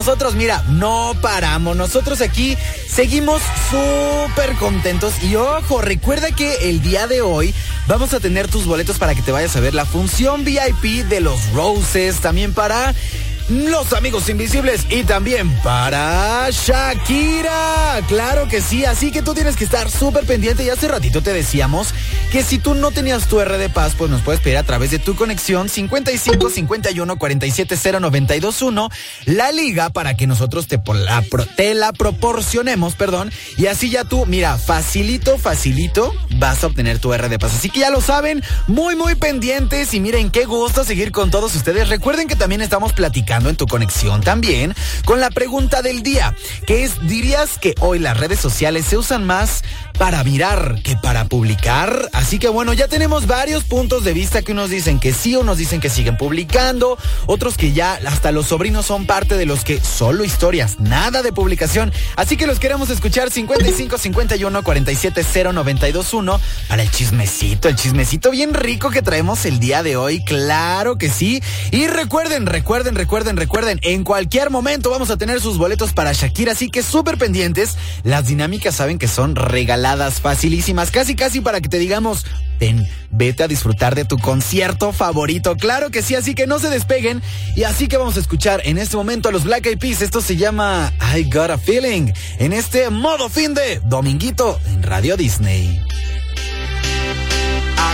Nosotros, mira, no paramos. Nosotros aquí seguimos súper contentos. Y ojo, recuerda que el día de hoy vamos a tener tus boletos para que te vayas a ver la función VIP de los Roses. También para Los Amigos Invisibles y también para Shakira. Claro que sí, así que tú tienes que estar súper pendiente. Y hace ratito te decíamos que si tú no tenías tu R de Paz, pues nos puedes pedir a través de tu conexión 55 51 47 0921 la liga para que nosotros te la proporcionemos, y así ya tú, mira, facilito vas a obtener tu R de Paz. Así que ya lo saben, muy pendientes. Y miren, qué gusto seguir con todos ustedes. Recuerden que también estamos platicando en tu conexión también con la pregunta del día, que es: ¿dirías que hoy las redes sociales se usan más para mirar que para publicar? Así que bueno, ya tenemos varios puntos de vista, que unos dicen que sí, unos dicen que siguen publicando, otros que ya hasta los sobrinos son parte de los que solo historias, nada de publicación. Así que los queremos escuchar 55 51 47 0921 para el chismecito bien rico que traemos el día de hoy. Claro que sí. Y recuerden, en cualquier momento vamos a tener sus boletos para Shakira, así que súper pendientes. Las dinámicas saben que son regaladas, facilísimas, casi para que te digamos: vete a disfrutar de tu concierto favorito. Claro que sí, así que no se despeguen. Y así que vamos a escuchar en este momento a los Black Eyed Peas. Esto se llama I Got a Feeling, en este modo fin de dominguito en Radio Disney.